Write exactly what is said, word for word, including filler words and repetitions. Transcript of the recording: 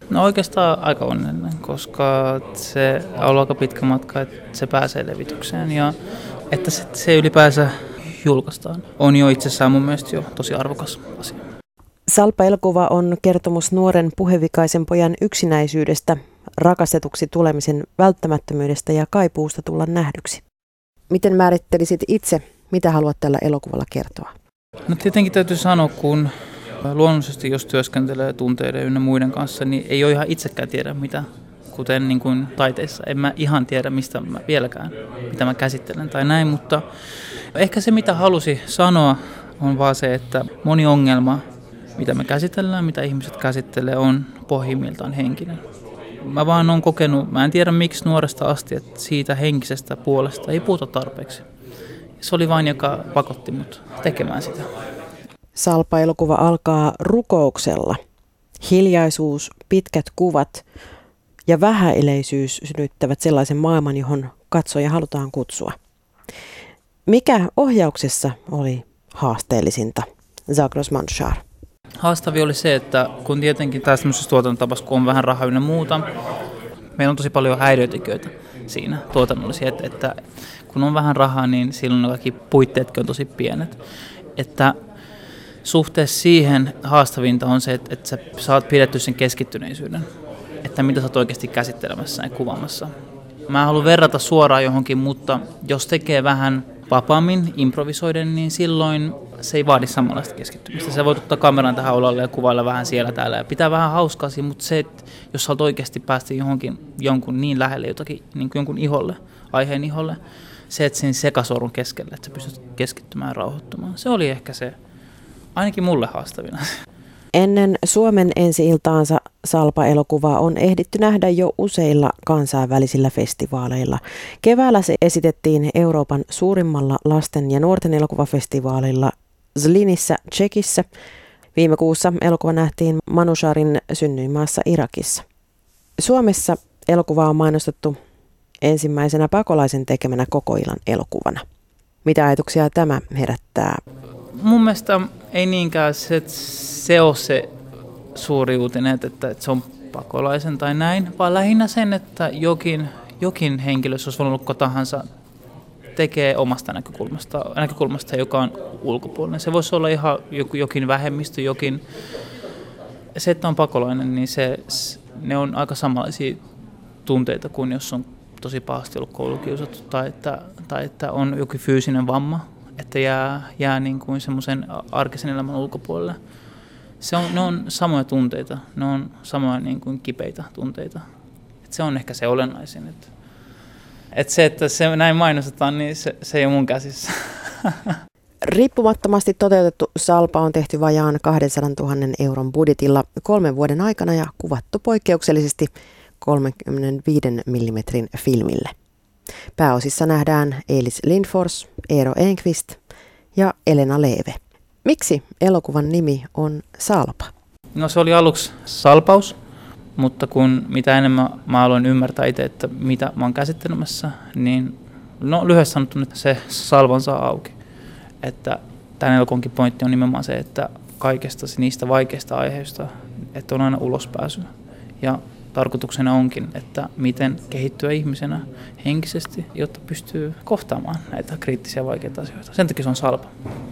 No oikeastaan aika onnellinen, koska se on ollut aika pitkä matka, että se pääsee levitykseen ja että se, se ylipäänsä julkaistaan on jo itsessään mun mielestä jo tosi arvokas asia. Salpa-elokuva on kertomus nuoren puhevikaisen pojan yksinäisyydestä, rakastetuksi tulemisen välttämättömyydestä ja kaipuusta tulla nähdyksi. Miten määrittelisit itse, mitä haluat tällä elokuvalla kertoa? No tietenkin täytyy sanoa, kun luonnollisesti jos työskentelee tunteiden ynnä muiden kanssa, niin ei ole ihan itsekään tiedä mitä, kuten niin kuin taiteessa. En mä ihan tiedä mistä mä vieläkään, mitä mä käsittelen tai näin, mutta ehkä se mitä halusi sanoa on vaan se, että moni ongelma, mitä me käsitellään, mitä ihmiset käsittelee, on pohjimmiltaan henkinen. Mä vaan oon kokenut, mä en tiedä miksi nuoresta asti, että siitä henkisestä puolesta ei puhuta tarpeeksi. Se oli vain, joka pakotti mut tekemään sitä. Salpa-elokuva alkaa rukouksella. Hiljaisuus, pitkät kuvat ja vähäileisyys synnyttävät sellaisen maailman, johon katsoja halutaan kutsua. Mikä ohjauksessa oli haasteellisinta, Zagros Manshar? Haastavia oli se, että kun tietenkin tässä tämmöisessä tuotantotapassa, kun on vähän rahaa ynnä muuta, meillä on tosi paljon häiriötekijöitä siinä tuotannollisia, että, että kun on vähän rahaa, niin silloin kaikki puitteetkin on tosi pienet. Että suhteessa siihen haastavinta on se, että, että sä saat pidetty sen keskittyneisyyden, että mitä sä oot oikeasti käsittelemässä ja kuvaamassa. Mä haluan verrata suoraan johonkin, mutta jos tekee vähän vapaammin improvisoiden, niin silloin se ei vaadi samanlaista keskittymistä. Sä voit ottaa kameran tähän olalle ja kuvailla vähän siellä täällä ja pitää vähän hauskaa siinä, mutta se, että jos sä haluat oikeasti päästä johonkin jonkun niin lähelle jotakin, niin kuin jonkun iholle, aiheen iholle, se, että siinä sekasorun keskellä, että sä pystyt keskittymään ja rauhoittumaan. Se oli ehkä se, ainakin mulle haastavina. Ennen Suomen ensi-iltaansa Salpa-elokuvaa on ehditty nähdä jo useilla kansainvälisillä festivaaleilla. Keväällä se esitettiin Euroopan suurimmalla lasten ja nuorten elokuvafestivaalilla Zlinissä Tšekissä. Viime kuussa elokuva nähtiin Manusharin synnyinmaassa Irakissa. Suomessa elokuva on mainostettu ensimmäisenä pakolaisen tekemänä koko illan elokuvana. Mitä ajatuksia tämä herättää? Mun mielestä ei niinkään se, että se ole se suuri uutinen, että, että se on pakolaisen tai näin, vaan lähinnä sen, että jokin, jokin henkilö, jos olisi ollut tahansa, tekee omasta näkökulmasta, näkökulmasta, joka on ulkopuolinen. Se voisi olla ihan jokin vähemmistö, jokin. Se, että on pakolainen, niin se, ne on aika samanlaisia tunteita kuin jos on tosi pahasti ollut koulukiusattu tai että, tai että on joku fyysinen vamma, että jää, jää niin kuin semmoisen arkisen elämän ulkopuolelle. Se on, ne on samoja tunteita, ne on samoja niin kuin kipeitä tunteita. Et se on ehkä se olennaisin. Että, että se, että se näin mainostetaan, niin se, se ei ole mun käsissä. Riippumattomasti toteutettu Salpa on tehty vajaan kaksisataa euron budjetilla kolmen vuoden aikana ja kuvattu poikkeuksellisesti kolmekymmentäviisi millimetrin filmille. Pääosissa nähdään Elis Lindfors, Eero Enqvist ja Elena Leve. Miksi elokuvan nimi on Salpa? No se oli aluksi salpaus, mutta kun mitä enemmän mä aloin ymmärtää itse, että mitä mä oon käsittelemässä, niin no lyhyesti sanottuna, että se salvan saa auki. Että tämän elokuvankin pointti on nimenomaan se, että kaikesta niistä vaikeista aiheista, että on aina ulospääsy. Ja tarkoituksena onkin, että miten kehittyä ihmisenä henkisesti, jotta pystyy kohtaamaan näitä kriittisiä vaikeita asioita. Sen takia se on salpa.